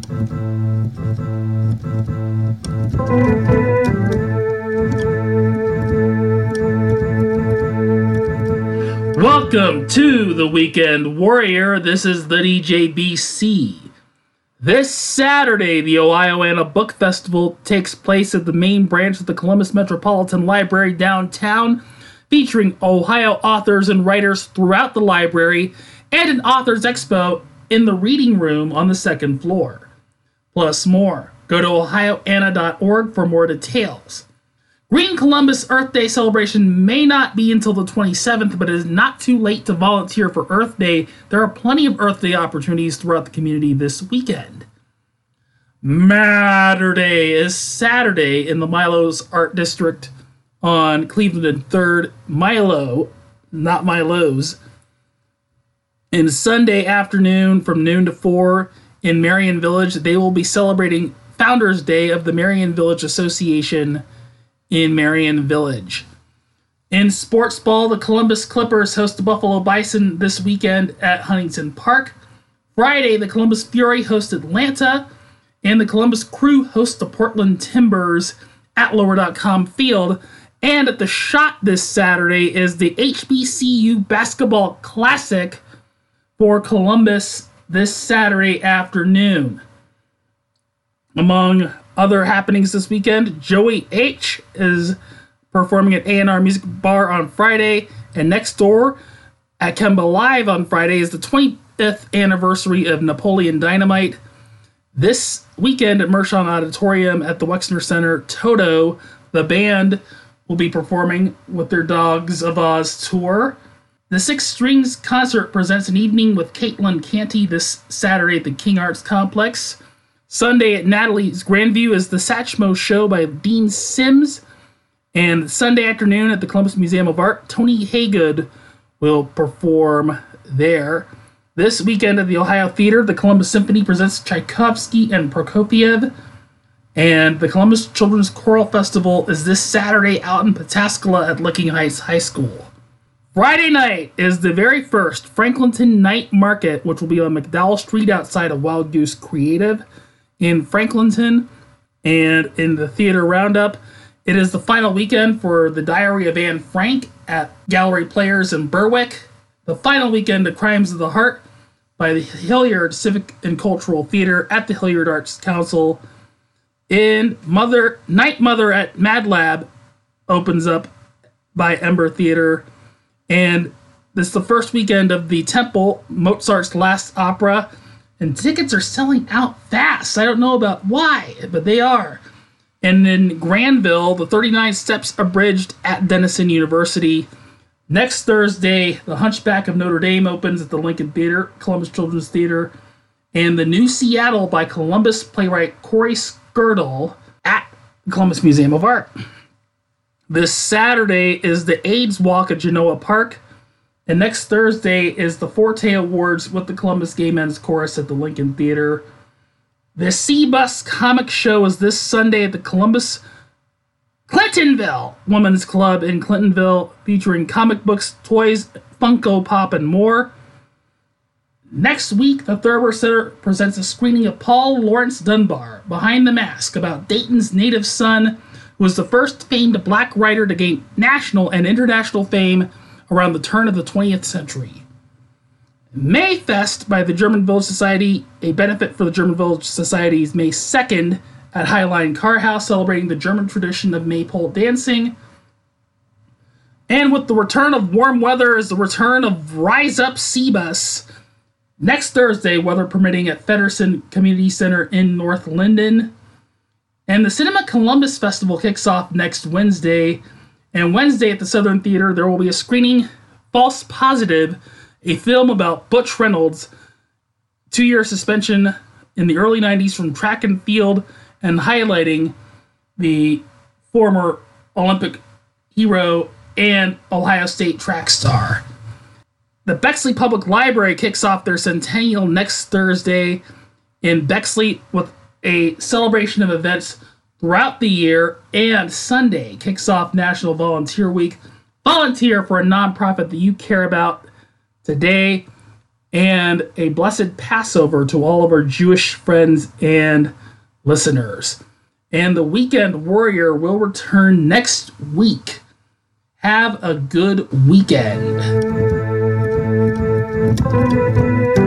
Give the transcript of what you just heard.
Welcome to the Weekend Warrior. This is the DJBC. This Saturday, the Ohioana Book Festival takes place at the main branch of the Columbus Metropolitan Library downtown, featuring Ohio authors and writers throughout the library and an authors expo in the reading room on the second floor. Plus more. Go to ohioana.org for more details. Green Columbus Earth Day celebration may not be until the 27th, but it is not too late to volunteer for Earth Day. There are plenty of Earth Day opportunities throughout the community this weekend. Matter Day is Saturday in the Milo's Art District on Cleveland and 3rd. Milo, not Milo's. And Sunday afternoon from noon to 4 in Marion Village, they will be celebrating Founders Day of the Marion Village Association in Marion Village. In sports ball, the Columbus Clippers host the Buffalo Bison this weekend at Huntington Park. Friday, the Columbus Fury host Atlanta, and the Columbus Crew host the Portland Timbers at Lower.com Field. And at the Shot this Saturday is the HBCU Basketball Classic for Columbus this Saturday afternoon. Among other happenings this weekend, Joey H. is performing at A&R Music Bar on Friday, and next door at Kemba Live on Friday is the 25th anniversary of Napoleon Dynamite. This weekend at Mershon Auditorium at the Wexner Center, Toto, the band, will be performing with their Dogs of Oz tour. The Six Strings Concert presents an evening with Caitlin Canty this Saturday at the King Arts Complex. Sunday at Natalie's Grandview is the Satchmo Show by Dean Sims. And Sunday afternoon at the Columbus Museum of Art, Tony Haygood will perform there. This weekend at the Ohio Theater, the Columbus Symphony presents Tchaikovsky and Prokofiev. And the Columbus Children's Choral Festival is this Saturday out in Pataskala at Licking Heights High School. Friday night is the very first Franklinton Night Market, which will be on McDowell Street outside of Wild Goose Creative in Franklinton. And in the Theater Roundup, it is the final weekend for The Diary of Anne Frank at Gallery Players in Berwick. The final weekend of Crimes of the Heart by the Hilliard Civic and Cultural Theater at the Hilliard Arts Council. And Night Mother at Mad Lab opens up by Ember Theater. And this is the first weekend of the Temple, Mozart's Last Opera. And tickets are selling out fast. I don't know about why, but they are. And in Granville, the 39 Steps Abridged at Denison University. Next Thursday, The Hunchback of Notre Dame opens at the Lincoln Theater, Columbus Children's Theater. And The New Seattle by Columbus playwright Corey Skirtle at Columbus Museum of Art. This Saturday is the AIDS Walk at Genoa Park. And next Thursday is the Forte Awards with the Columbus Gay Men's Chorus at the Lincoln Theater. The C-Bus Comic Show is this Sunday at the Columbus Clintonville Women's Club in Clintonville, featuring comic books, toys, Funko Pop, and more. Next week, the Thurber Center presents a screening of Paul Laurence Dunbar, Behind the Mask, about Dayton's native son, who was the first famed black writer to gain national and international fame around the turn of the 20th century. Mayfest by the German Village Society, a benefit for the German Village Society's May 2nd at Highline Car House, celebrating the German tradition of maypole dancing. And with the return of warm weather is the return of Rise Up C-Bus. Next Thursday, weather permitting, at Feddersen Community Center in North Linden. And the Cinema Columbus Festival kicks off next Wednesday. And Wednesday at the Southern Theater, there will be a screening, False Positive, a film about Butch Reynolds' 2-year suspension in the early 90s from track and field, and highlighting the former Olympic hero and Ohio State track star. The Bexley Public Library kicks off their centennial next Thursday in Bexley with a celebration of events throughout the year, and Sunday kicks off National Volunteer Week. Volunteer for a nonprofit that you care about today. and a blessed Passover to all of our Jewish friends and listeners. And the Weekend Warrior will return next week. Have a good weekend.